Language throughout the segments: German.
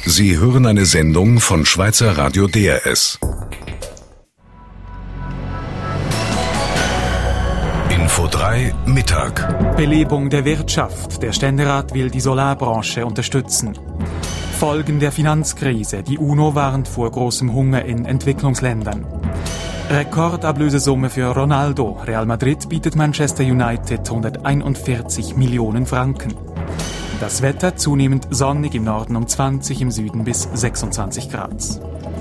Sie hören eine Sendung von Schweizer Radio DRS. Info 3 Mittag. Belebung der Wirtschaft. Der Ständerat will die Solarbranche unterstützen. Folgen der Finanzkrise. Die UNO warnt vor großem Hunger in Entwicklungsländern. Rekordablösesumme für Ronaldo. Real Madrid bietet Manchester United 141 Millionen Franken. Das Wetter zunehmend sonnig im Norden um 20, im Süden bis 26 Grad.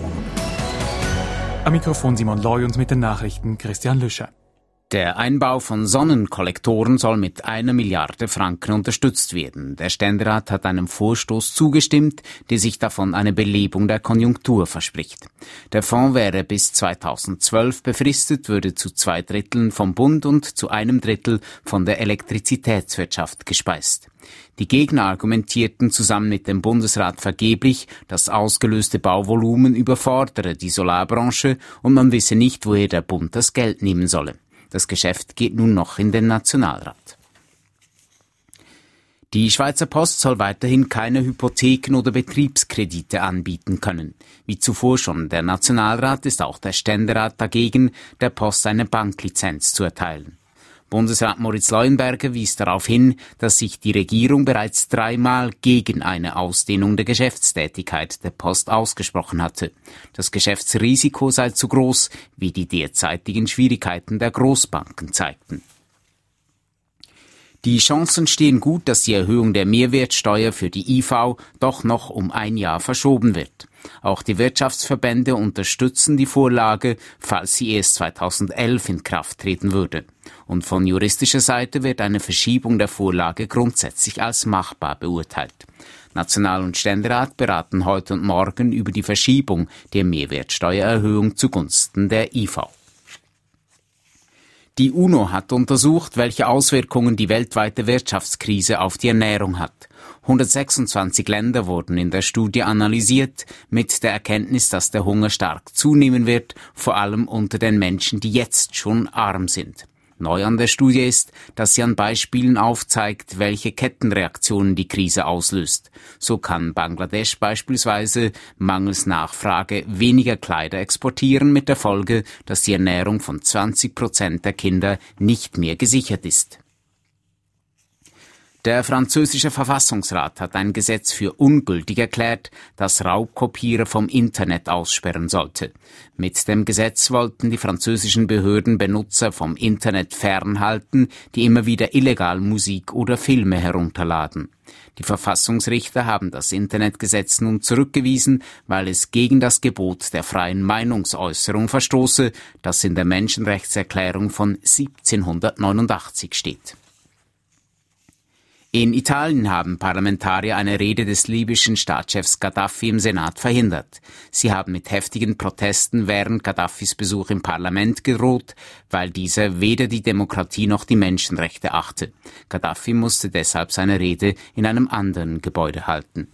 Am Mikrofon Simon Loy und mit den Nachrichten Christian Lüscher. Der Einbau von Sonnenkollektoren soll mit 1 Milliarde Franken unterstützt werden. Der Ständerat hat einem Vorstoß zugestimmt, der sich davon eine Belebung der Konjunktur verspricht. Der Fonds wäre bis 2012 befristet, würde zu 2/3 vom Bund und zu 1/3 von der Elektrizitätswirtschaft gespeist. Die Gegner argumentierten zusammen mit dem Bundesrat vergeblich, das ausgelöste Bauvolumen überfordere die Solarbranche und man wisse nicht, woher der Bund das Geld nehmen solle. Das Geschäft geht nun noch in den Nationalrat. Die Schweizer Post soll weiterhin keine Hypotheken oder Betriebskredite anbieten können. Wie zuvor schon der Nationalrat ist auch der Ständerat dagegen, der Post eine Banklizenz zu erteilen. Bundesrat Moritz Leuenberger wies darauf hin, dass sich die Regierung bereits 3-mal gegen eine Ausdehnung der Geschäftstätigkeit der Post ausgesprochen hatte. Das Geschäftsrisiko sei zu groß, wie die derzeitigen Schwierigkeiten der Großbanken zeigten. Die Chancen stehen gut, dass die Erhöhung der Mehrwertsteuer für die IV doch noch um 1 Jahr verschoben wird. Auch die Wirtschaftsverbände unterstützen die Vorlage, falls sie erst 2011 in Kraft treten würde. Und von juristischer Seite wird eine Verschiebung der Vorlage grundsätzlich als machbar beurteilt. National- und Ständerat beraten heute und morgen über die Verschiebung der Mehrwertsteuererhöhung zugunsten der IV. Die UNO hat untersucht, welche Auswirkungen die weltweite Wirtschaftskrise auf die Ernährung hat. 126 Länder wurden in der Studie analysiert, mit der Erkenntnis, dass der Hunger stark zunehmen wird, vor allem unter den Menschen, die jetzt schon arm sind. Neu an der Studie ist, dass sie an Beispielen aufzeigt, welche Kettenreaktionen die Krise auslöst. So kann Bangladesch beispielsweise mangels Nachfrage weniger Kleider exportieren, mit der Folge, dass die Ernährung von 20% der Kinder nicht mehr gesichert ist. Der französische Verfassungsrat hat ein Gesetz für ungültig erklärt, das Raubkopierer vom Internet aussperren sollte. Mit dem Gesetz wollten die französischen Behörden Benutzer vom Internet fernhalten, die immer wieder illegal Musik oder Filme herunterladen. Die Verfassungsrichter haben das Internetgesetz nun zurückgewiesen, weil es gegen das Gebot der freien Meinungsäußerung verstoße, das in der Menschenrechtserklärung von 1789 steht. In Italien haben Parlamentarier eine Rede des libyschen Staatschefs Gaddafi im Senat verhindert. Sie haben mit heftigen Protesten während Gaddafis Besuch im Parlament gedroht, weil dieser weder die Demokratie noch die Menschenrechte achte. Gaddafi musste deshalb seine Rede in einem anderen Gebäude halten.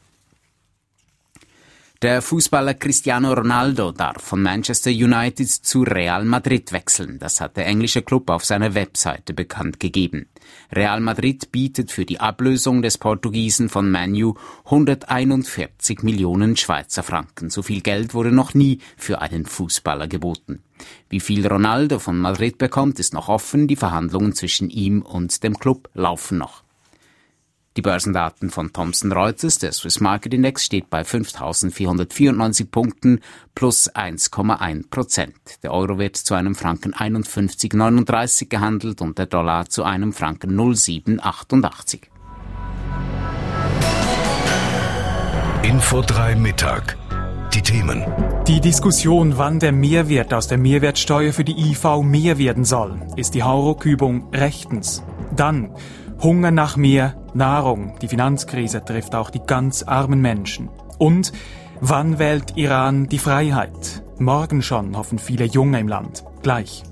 Der Fußballer Cristiano Ronaldo darf von Manchester United zu Real Madrid wechseln. Das hat der englische Klub auf seiner Webseite bekannt gegeben. Real Madrid bietet für die Ablösung des Portugiesen von Man U 141 Millionen Schweizer Franken. So viel Geld wurde noch nie für einen Fußballer geboten. Wie viel Ronaldo von Madrid bekommt, ist noch offen. Die Verhandlungen zwischen ihm und dem Klub laufen noch. Die Börsendaten von Thomson Reuters, der Swiss Market Index, steht bei 5.494 Punkten plus 1,1%. Der Euro wird zu einem Franken 51,39 gehandelt und der Dollar zu einem Franken 0,788. Info 3 Mittag. Die Themen. Die Diskussion, wann der Mehrwert aus der Mehrwertsteuer für die IV mehr werden soll, ist die Hauruck-Übung rechtens. Dann Hunger nach mehr Nahrung. Die Finanzkrise trifft auch die ganz armen Menschen. Und wann wählt Iran die Freiheit? Morgen schon, hoffen viele Junge im Land. Gleich.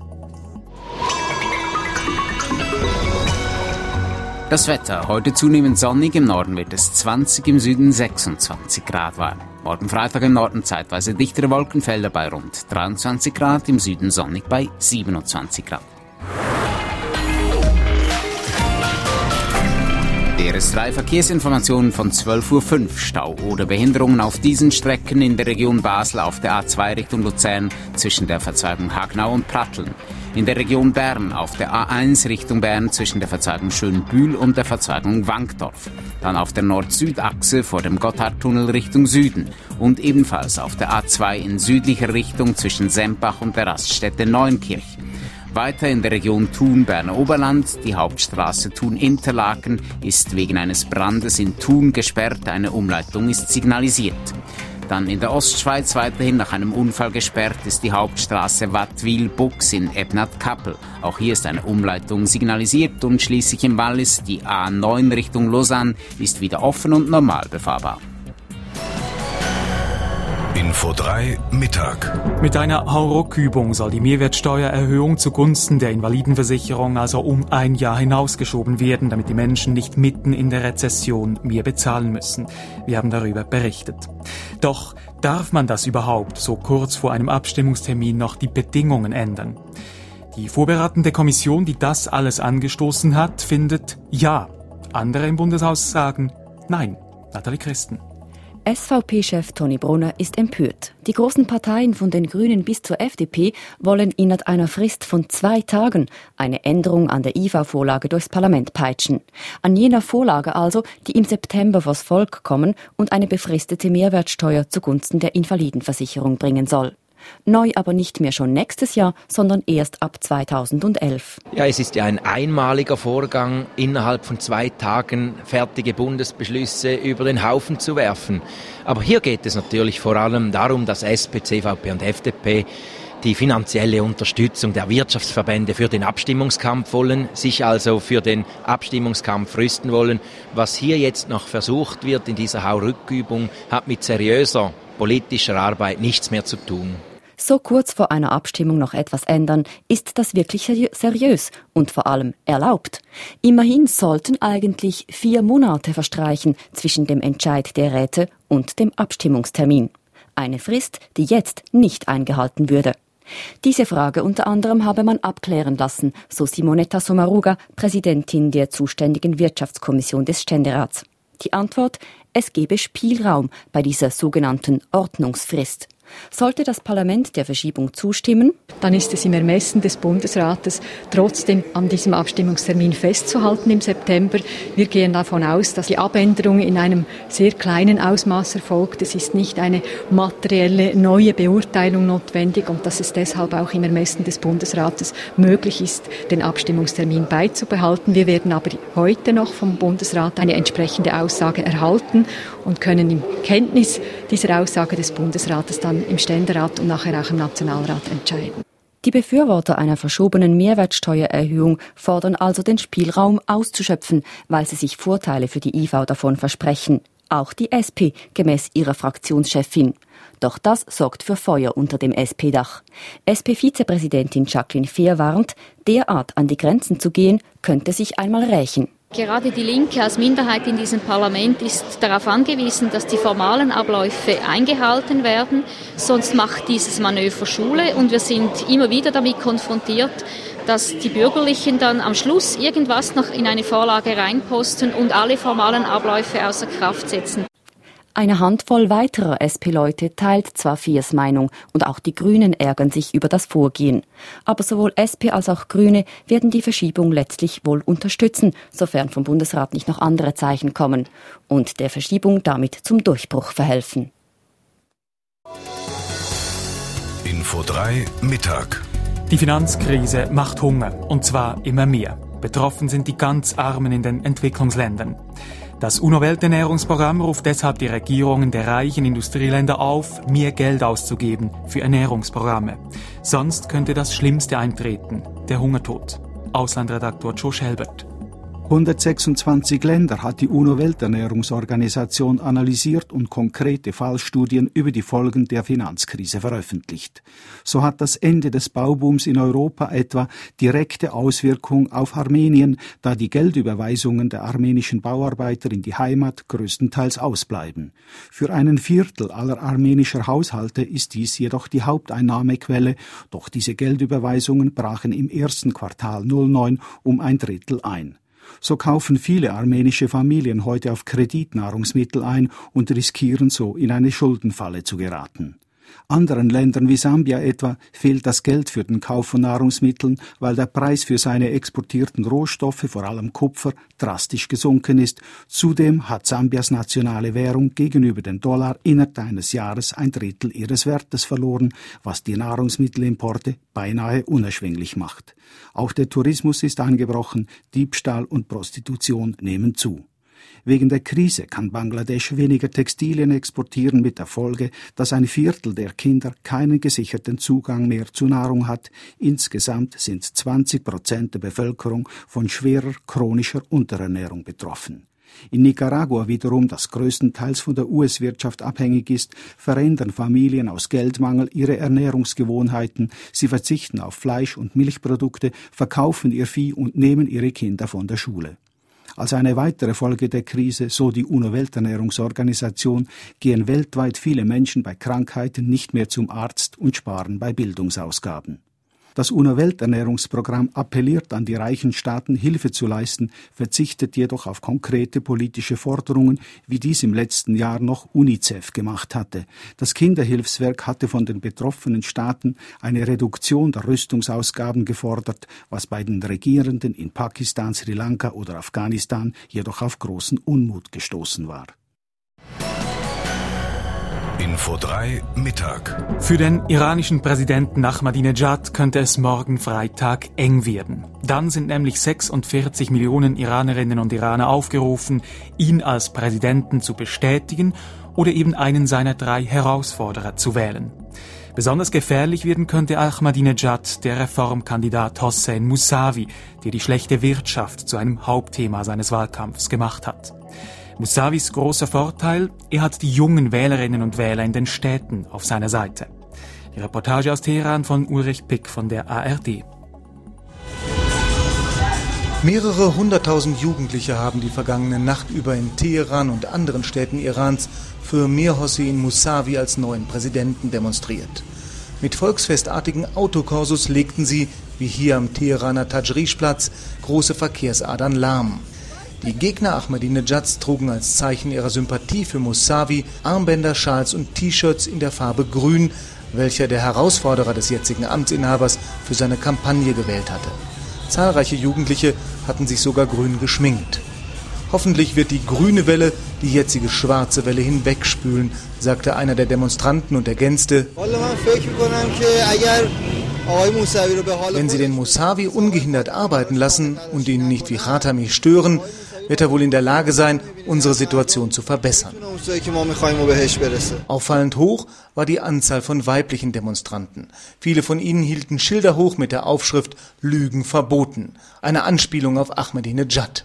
Das Wetter. Heute zunehmend sonnig, im Norden wird es 20, im Süden 26 Grad warm. Morgen Freitag im Norden zeitweise dichtere Wolkenfelder bei rund 23 Grad, im Süden sonnig bei 27 Grad. DRS3 Verkehrsinformationen von 12.05 Uhr. Stau oder Behinderungen auf diesen Strecken in der Region Basel auf der A2 Richtung Luzern zwischen der Verzweigung Hagnau und Pratteln. In der Region Bern auf der A1 Richtung Bern zwischen der Verzweigung Schönbühl und der Verzweigung Wankdorf. Dann auf der Nord-Süd-Achse vor dem Gotthardtunnel Richtung Süden. Und ebenfalls auf der A2 in südlicher Richtung zwischen Sempach und der Raststätte Neuenkirch. Weiter in der Region Thun-Berner Oberland, die Hauptstraße Thun-Interlaken ist wegen eines Brandes in Thun gesperrt, eine Umleitung ist signalisiert. Dann in der Ostschweiz weiterhin nach einem Unfall gesperrt ist die Hauptstraße Wattwil-Bux in Ebnat-Kappel. Auch hier ist eine Umleitung signalisiert und schließlich im Wallis die A9 Richtung Lausanne ist wieder offen und normal befahrbar. Info 3 Mittag. Mit einer Hauruck-Übung soll die Mehrwertsteuererhöhung zugunsten der Invalidenversicherung also um ein Jahr hinausgeschoben werden, damit die Menschen nicht mitten in der Rezession mehr bezahlen müssen. Wir haben darüber berichtet. Doch darf man das überhaupt so kurz vor einem Abstimmungstermin noch die Bedingungen ändern? Die vorberatende Kommission, die das alles angestoßen hat, findet ja. Andere im Bundeshaus sagen nein. Nathalie Christen. SVP-Chef Toni Brunner ist empört. Die großen Parteien von den Grünen bis zur FDP wollen innerhalb einer Frist von 2 Tagen eine Änderung an der IV-Vorlage durchs Parlament peitschen. An jener Vorlage also, die im September vors Volk kommen und eine befristete Mehrwertsteuer zugunsten der Invalidenversicherung bringen soll. Neu aber nicht mehr schon nächstes Jahr, sondern erst ab 2011. Ja, es ist ja ein einmaliger Vorgang, innerhalb von 2 Tagen fertige Bundesbeschlüsse über den Haufen zu werfen. Aber hier geht es natürlich vor allem darum, dass SP, CVP und FDP die finanzielle Unterstützung der Wirtschaftsverbände für den Abstimmungskampf wollen, sich also für den Abstimmungskampf rüsten wollen. Was hier jetzt noch versucht wird in dieser Hauruckübung, hat mit seriöser politischer Arbeit nichts mehr zu tun. So kurz vor einer Abstimmung noch etwas ändern, ist das wirklich seriös und vor allem erlaubt. Immerhin sollten eigentlich 4 Monate verstreichen zwischen dem Entscheid der Räte und dem Abstimmungstermin. Eine Frist, die jetzt nicht eingehalten würde. Diese Frage unter anderem habe man abklären lassen, so Simonetta Sommaruga, Präsidentin der zuständigen Wirtschaftskommission des Ständerats. Die Antwort: Es gebe Spielraum bei dieser sogenannten Ordnungsfrist. Sollte das Parlament der Verschiebung zustimmen, dann ist es im Ermessen des Bundesrates, trotzdem an diesem Abstimmungstermin festzuhalten im September. Wir gehen davon aus, dass die Abänderung in einem sehr kleinen Ausmaß erfolgt. Es ist nicht eine materielle neue Beurteilung notwendig und dass es deshalb auch im Ermessen des Bundesrates möglich ist, den Abstimmungstermin beizubehalten. Wir werden aber heute noch vom Bundesrat eine entsprechende Aussage erhalten und können in Kenntnis dieser Aussage des Bundesrates dann im Ständerat und nachher auch im Nationalrat entscheiden. Die Befürworter einer verschobenen Mehrwertsteuererhöhung fordern also, den Spielraum auszuschöpfen, weil sie sich Vorteile für die IV davon versprechen. Auch die SP, gemäß ihrer Fraktionschefin. Doch das sorgt für Feuer unter dem SP-Dach. SP-Vizepräsidentin Jacqueline Fehr warnt, derart an die Grenzen zu gehen, könnte sich einmal rächen. Gerade die Linke als Minderheit in diesem Parlament ist darauf angewiesen, dass die formalen Abläufe eingehalten werden. Sonst macht dieses Manöver Schule und wir sind immer wieder damit konfrontiert, dass die Bürgerlichen dann am Schluss irgendwas noch in eine Vorlage reinposten und alle formalen Abläufe außer Kraft setzen. Eine Handvoll weiterer SP-Leute teilt zwar Fehrs Meinung und auch die Grünen ärgern sich über das Vorgehen. Aber sowohl SP als auch Grüne werden die Verschiebung letztlich wohl unterstützen, sofern vom Bundesrat nicht noch andere Zeichen kommen und der Verschiebung damit zum Durchbruch verhelfen. Info 3 Mittag. Die Finanzkrise macht Hunger, und zwar immer mehr. Betroffen sind die ganz Armen in den Entwicklungsländern. Das UNO-Welternährungsprogramm ruft deshalb die Regierungen der reichen Industrieländer auf, mehr Geld auszugeben für Ernährungsprogramme. Sonst könnte das Schlimmste eintreten, der Hungertod. Auslandredaktor Josh Helbert. 126 Länder hat die UNO-Welternährungsorganisation analysiert und konkrete Fallstudien über die Folgen der Finanzkrise veröffentlicht. So hat das Ende des Baubooms in Europa etwa direkte Auswirkung auf Armenien, da die Geldüberweisungen der armenischen Bauarbeiter in die Heimat größtenteils ausbleiben. Für 1/4 aller armenischer Haushalte ist dies jedoch die Haupteinnahmequelle, doch diese Geldüberweisungen brachen im ersten Quartal 2009 um 1/3 ein. So kaufen viele armenische Familien heute auf Kredit Nahrungsmittel ein und riskieren so, in eine Schuldenfalle zu geraten. Anderen Ländern wie Sambia etwa fehlt das Geld für den Kauf von Nahrungsmitteln, weil der Preis für seine exportierten Rohstoffe, vor allem Kupfer, drastisch gesunken ist. Zudem hat Sambias nationale Währung gegenüber dem Dollar innerhalb eines Jahres 1/3 ihres Wertes verloren, was die Nahrungsmittelimporte beinahe unerschwinglich macht. Auch der Tourismus ist eingebrochen, Diebstahl und Prostitution nehmen zu. Wegen der Krise kann Bangladesch weniger Textilien exportieren, mit der Folge, dass 1/4 der Kinder keinen gesicherten Zugang mehr zu Nahrung hat. Insgesamt sind 20% der Bevölkerung von schwerer chronischer Unterernährung betroffen. In Nicaragua wiederum, das größtenteils von der US-Wirtschaft abhängig ist, verändern Familien aus Geldmangel ihre Ernährungsgewohnheiten. Sie verzichten auf Fleisch- und Milchprodukte, verkaufen ihr Vieh und nehmen ihre Kinder von der Schule. Als eine weitere Folge der Krise, so die UNO-Welternährungsorganisation, gehen weltweit viele Menschen bei Krankheiten nicht mehr zum Arzt und sparen bei Bildungsausgaben. Das UNO-Welternährungsprogramm appelliert an die reichen Staaten, Hilfe zu leisten, verzichtet jedoch auf konkrete politische Forderungen, wie dies im letzten Jahr noch UNICEF gemacht hatte. Das Kinderhilfswerk hatte von den betroffenen Staaten eine Reduktion der Rüstungsausgaben gefordert, was bei den Regierenden in Pakistan, Sri Lanka oder Afghanistan jedoch auf großen Unmut gestoßen war. Info 3 Mittag. Für den iranischen Präsidenten Ahmadinejad könnte es morgen Freitag eng werden. Dann sind nämlich 46 Millionen Iranerinnen und Iraner aufgerufen, ihn als Präsidenten zu bestätigen oder eben einen seiner 3 Herausforderer zu wählen. Besonders gefährlich werden könnte Ahmadinejad der Reformkandidat Hossein Mousavi, der die schlechte Wirtschaft zu einem Hauptthema seines Wahlkampfs gemacht hat. Mousavis großer Vorteil, er hat die jungen Wählerinnen und Wähler in den Städten auf seiner Seite. Die Reportage aus Teheran von Ulrich Pick von der ARD. Mehrere 100.000 Jugendliche haben die vergangene Nacht über in Teheran und anderen Städten Irans für Mir Hossein Mousavi als neuen Präsidenten demonstriert. Mit volksfestartigen Autokorsos legten sie, wie hier am Teheraner Tajrish-Platz, große Verkehrsadern lahm. Die Gegner Ahmadinejads trugen als Zeichen ihrer Sympathie für Mousavi Armbänder, Schals und T-Shirts in der Farbe Grün, welcher der Herausforderer des jetzigen Amtsinhabers für seine Kampagne gewählt hatte. Zahlreiche Jugendliche hatten sich sogar grün geschminkt. Hoffentlich wird die grüne Welle die jetzige schwarze Welle hinwegspülen, sagte einer der Demonstranten und ergänzte: Wenn sie den Mousavi ungehindert arbeiten lassen und ihn nicht wie Khatami stören, wird er wohl in der Lage sein, unsere Situation zu verbessern. Auffallend hoch war die Anzahl von weiblichen Demonstranten. Viele von ihnen hielten Schilder hoch mit der Aufschrift Lügen verboten, eine Anspielung auf Ahmadinejad.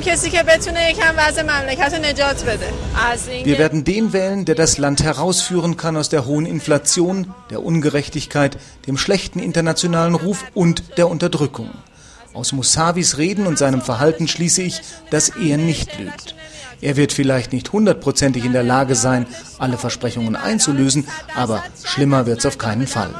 Wir werden den wählen, der das Land herausführen kann aus der hohen Inflation, der Ungerechtigkeit, dem schlechten internationalen Ruf und der Unterdrückung. Aus Mousavis Reden und seinem Verhalten schließe ich, dass er nicht lügt. Er wird vielleicht nicht 100%ig in der Lage sein, alle Versprechungen einzulösen, aber schlimmer wird's auf keinen Fall.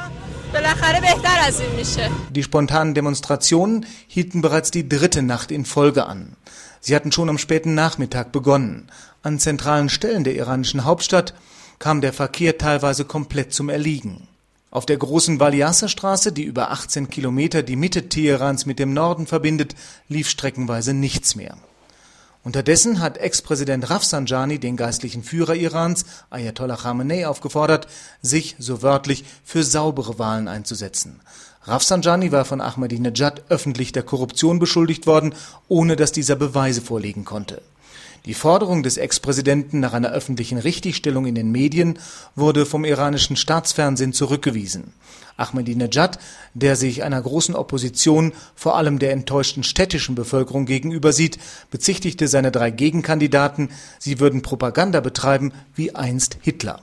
Die spontanen Demonstrationen hielten bereits die 3. Nacht in Folge an. Sie hatten schon am späten Nachmittag begonnen. An zentralen Stellen der iranischen Hauptstadt kam der Verkehr teilweise komplett zum Erliegen. Auf der großen Valiasa-Straße, die über 18 Kilometer die Mitte Teherans mit dem Norden verbindet, lief streckenweise nichts mehr. Unterdessen hat Ex-Präsident Rafsanjani den geistlichen Führer Irans, Ayatollah Khamenei, aufgefordert, sich, so wörtlich, für saubere Wahlen einzusetzen. Rafsanjani war von Ahmadinejad öffentlich der Korruption beschuldigt worden, ohne dass dieser Beweise vorlegen konnte. Die Forderung des Ex-Präsidenten nach einer öffentlichen Richtigstellung in den Medien wurde vom iranischen Staatsfernsehen zurückgewiesen. Ahmadinejad, der sich einer großen Opposition, vor allem der enttäuschten städtischen Bevölkerung gegenüber sieht, bezichtigte seine 3 Gegenkandidaten, sie würden Propaganda betreiben wie einst Hitler.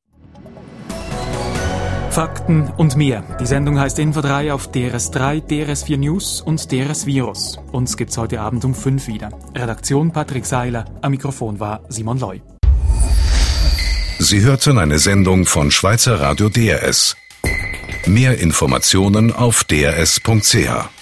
Fakten und mehr. Die Sendung heißt Info 3 auf DRS3, DRS4 News und DRS Virus. Uns gibt's heute Abend um 5 wieder. Redaktion Patrick Seiler, am Mikrofon war Simon Loy. Sie hörten eine Sendung von Schweizer Radio DRS. Mehr Informationen auf drs.ch.